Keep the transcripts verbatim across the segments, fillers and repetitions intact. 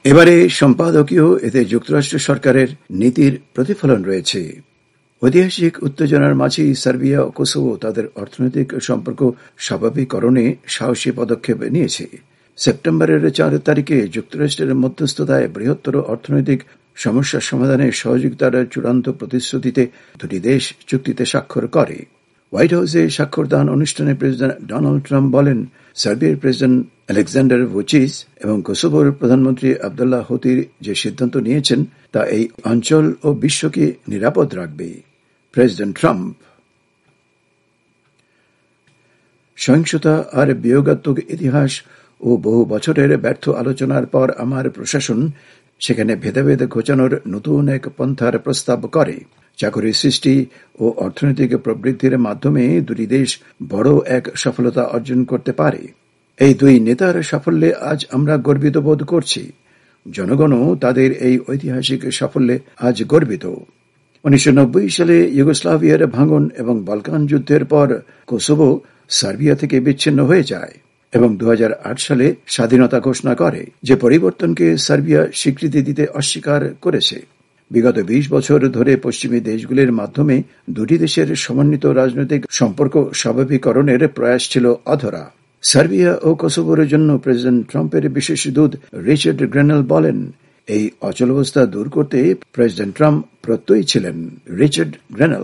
এবারে সম্পাদকীয় এতে যুক্তরাষ্ট্র সরকারের নীতির প্রতিফলন রয়েছে। ঐতিহাসিক উত্তেজনার মাঝেই সার্বিয়া ও কোসোভো তাদের অর্থনৈতিক সম্পর্ক স্বাভাবিকরণে সাহসী পদক্ষেপ নিয়েছে। সেপ্টেম্বরের চার তারিখে যুক্তরাষ্ট্রের মধ্যস্থতায় বৃহত্তর অর্থনৈতিক সমস্যার সমাধানে সহযোগিতার চূড়ান্ত প্রতিশ্রুতিতে দুটি দেশ চুক্তিতে স্বাক্ষর করে। হোয়াইট হাউসে স্বাক্ষরদান অনুষ্ঠানে প্রেসিডেন্ট ডোনাল্ড ট্রাম্প বলেন, সার্বিয়ার প্রেসিডেন্ট আলেকজান্ডার ভুচিচ এবং কোসোভোর প্রধানমন্ত্রী আবদুল্লাহ হোতির যে সিদ্ধান্ত নিয়েছেন তা এই অঞ্চল ও বিশ্বকে নিরাপদ রাখবে। প্রেসিডেন্ট ট্রাম্প সহিংসতা আর বিয়োগাত্মক ইতিহাস ও বহু বছরের ব্যর্থ আলোচনার পর আমার প্রশাসন সেখানে ভেদাভেদ ঘোচানোর নতুন এক পন্থার প্রস্তাব করে। চাকরি সৃষ্টি ও অর্থনৈতিক প্রবৃদ্ধির মাধ্যমে দুটি দেশ বড় এক সফলতা অর্জন করতে পারে। এই দুই নেতার সাফল্যে আজ আমরা গর্বিত বোধ করছি। জনগণও তাদের এই ঐতিহাসিক সাফল্যে আজ গর্বিত। উনিশশো নব্বই সালে ইউগোস্লাভিয়ার ভাঙন এবং বলকান যুদ্ধের পর কোসোভো সার্বিয়া থেকে বিচ্ছিন্ন হয়ে যায় এবং দু হাজার আট সালে স্বাধীনতা ঘোষণা করে, যে পরিবর্তনকে সার্বিয়া স্বীকৃতি দিতে অস্বীকার করেছে। বিগত বিশ বছর ধরে পশ্চিমী দেশগুলির মাধ্যমে দুটি দেশের সমন্বিত রাজনৈতিক সম্পর্ক স্বাভাবিকরণের প্রয়াস ছিল অধরা। সার্বিয়া ও কোসোভোর জন্য প্রেসিডেন্ট ট্রাম্পের বিশেষ দূত রিচার্ড গ্রেনেল বলেন, এই অচলাবস্থা দূর করতে প্রেসিডেন্ট ট্রাম্প প্রত্যয়ী ছিলেন। রিচার্ড গ্রেনেল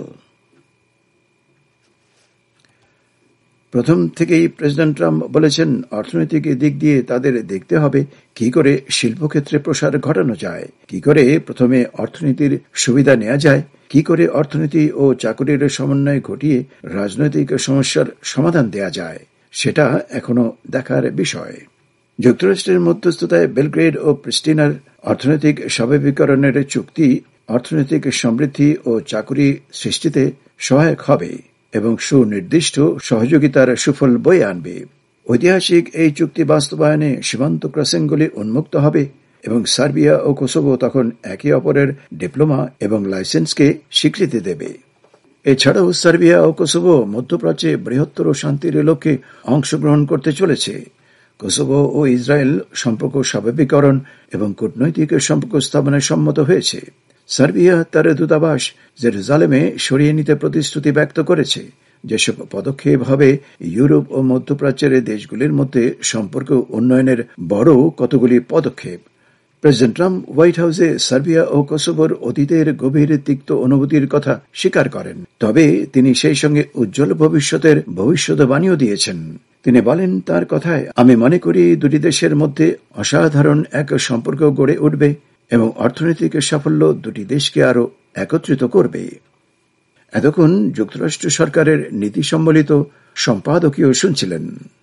প্রথম থেকেই প্রেসিডেন্ট ট্রাম্প বলেছেন, অর্থনৈতিক দিক দিয়ে তাদের দেখতে হবে কি করে শিল্পক্ষেত্রে প্রসার ঘটানো যায়, কি করে প্রথমে অর্থনীতির সুবিধা নেওয়া যায়, কি করে অর্থনীতি ও চাকুরির সমন্বয় ঘটিয়ে রাজনৈতিক সমস্যার সমাধান দেয়া যায়, সেটা এখনো দেখার বিষয়। যুক্তরাষ্ট্রের মধ্যস্থতায় বেলগ্রেড ও প্রিস্টিনার অর্থনৈতিক স্বাভাবিকরণের চুক্তি অর্থনৈতিক সমৃদ্ধি ও চাকুরি সৃষ্টিতে সহায়ক হবে এবং সুনির্দিষ্ট সহযোগিতার সুফল বয়ে আনবে। ঐতিহাসিক এই চুক্তি বাস্তবায়নে সীমান্ত ক্রসিংগুলি উন্মুক্ত হবে এবং সার্বিয়া ও কোসোভো তখন একে অপরের ডিপ্লোমা এবং লাইসেন্সকে স্বীকৃতি দেবে। এছাড়াও সার্বিয়া ও কোসোভো মধ্যপ্রাচ্যে বৃহত্তর শান্তির লক্ষ্যে অংশগ্রহণ করতে চলেছে। কোসোভো ও ইসরায়েল সম্পর্ক স্বাভাবিকরণ এবং কূটনৈতিক সম্পর্ক স্থাপনে সম্মত হয়েছে। সার্বিয়া তার দূতাবাস জেরুজালেমে সরিয়ে নিতে প্রতিশ্রুতি ব্যক্ত করেছে, যেসব পদক্ষেপ হবে ইউরোপ ও মধ্যপ্রাচ্যের দেশগুলির মধ্যে সম্পর্ক উন্নয়নের বড় কতগুলি পদক্ষেপ। প্রেসিডেন্ট ট্রাম্প হোয়াইট হাউসে সার্বিয়া ও কোসোভোর অতীতের গভীর তিক্ত অনুভূতির কথা স্বীকার করেন, তবে তিনি সেই সঙ্গে উজ্জ্বল ভবিষ্যতের ভবিষ্যদ্বাণীও দিয়েছেন। তিনি বলেন, তার কথায়, আমি মনে করি দুটি দেশের মধ্যে অসাধারণ এক সম্পর্ক গড়ে উঠবে এবং অর্থনৈতিক সাফল্য দুটি দেশকে আরো একত্রিত করবে। এতক্ষণ যুক্তরাষ্ট্র সরকারের নীতি সম্বলিত সম্পাদকীয় শুনছিলেন।